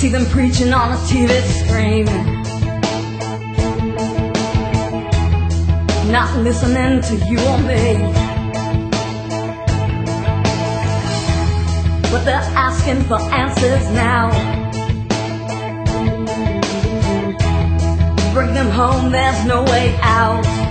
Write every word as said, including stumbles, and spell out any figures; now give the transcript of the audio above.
see them preaching on a T V screen, not listening to you or me. But they're asking for answers now. Bring them home, there's no way out.